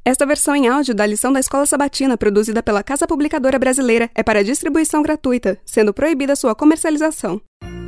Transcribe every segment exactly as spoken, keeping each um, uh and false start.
Esta versão em áudio da lição da Escola Sabatina, produzida pela Casa Publicadora Brasileira, é para distribuição gratuita, sendo proibida sua comercialização.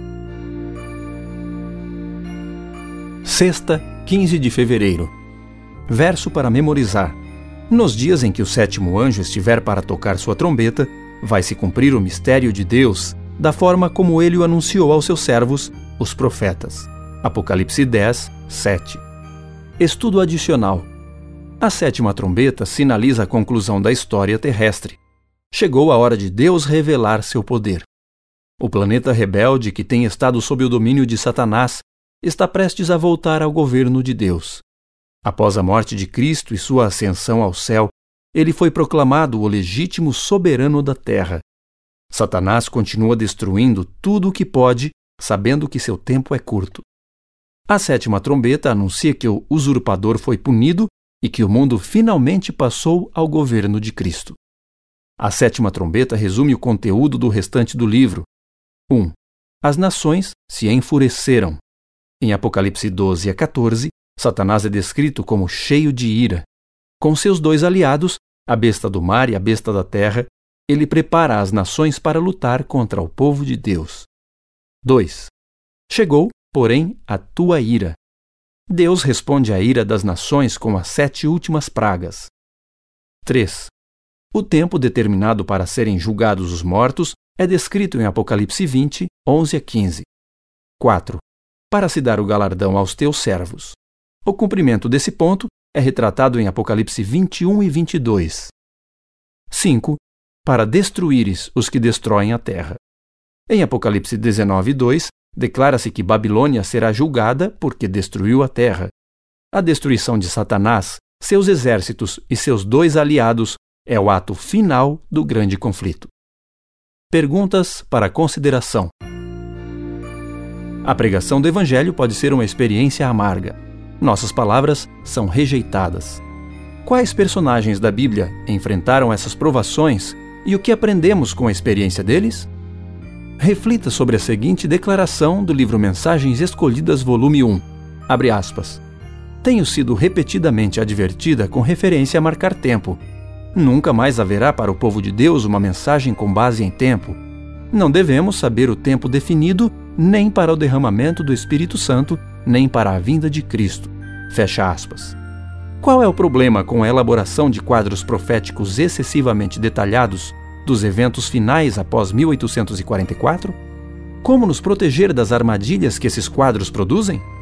Sexta, quinze de fevereiro. Verso para memorizar. Nos dias em que o sétimo anjo estiver para tocar sua trombeta, vai se cumprir o mistério de Deus, da forma como ele o anunciou aos seus servos, os profetas. Apocalipse dez, sete. Estudo adicional. A sétima trombeta sinaliza a conclusão da história terrestre. Chegou a hora de Deus revelar seu poder. O planeta rebelde, que tem estado sob o domínio de Satanás, está prestes a voltar ao governo de Deus. Após a morte de Cristo e sua ascensão ao céu, ele foi proclamado o legítimo soberano da terra. Satanás continua destruindo tudo o que pode, sabendo que seu tempo é curto. A sétima trombeta anuncia que o usurpador foi punido e que o mundo finalmente passou ao governo de Cristo. A sétima trombeta resume o conteúdo do restante do livro. um. As nações se enfureceram. Em Apocalipse doze a quatorze, Satanás é descrito como cheio de ira. Com seus dois aliados, a besta do mar e a besta da terra, ele prepara as nações para lutar contra o povo de Deus. dois. Chegou, porém, a tua ira. Deus responde à ira das nações com as sete últimas pragas. três. O tempo determinado para serem julgados os mortos é descrito em Apocalipse vinte, onze a quinze. quatro. Para se dar o galardão aos teus servos. O cumprimento desse ponto é retratado em Apocalipse vinte e um e vinte e dois. cinco. Para destruíres os que destroem a terra. Em Apocalipse dezenove, dois, declara-se que Babilônia será julgada porque destruiu a terra. A destruição de Satanás, seus exércitos e seus dois aliados é o ato final do grande conflito. Perguntas para consideração. A pregação do Evangelho pode ser uma experiência amarga. Nossas palavras são rejeitadas. Quais personagens da Bíblia enfrentaram essas provações e o que aprendemos com a experiência deles? Reflita sobre a seguinte declaração do livro Mensagens Escolhidas, volume um. Abre aspas. Tenho sido repetidamente advertida com referência a marcar tempo. Nunca mais haverá para o povo de Deus uma mensagem com base em tempo. Não devemos saber o tempo definido nem para o derramamento do Espírito Santo, nem para a vinda de Cristo. Fecha aspas. Qual é o problema com a elaboração de quadros proféticos excessivamente detalhados dos eventos finais após mil oitocentos e quarenta e quatro? Como nos proteger das armadilhas que esses quadros produzem?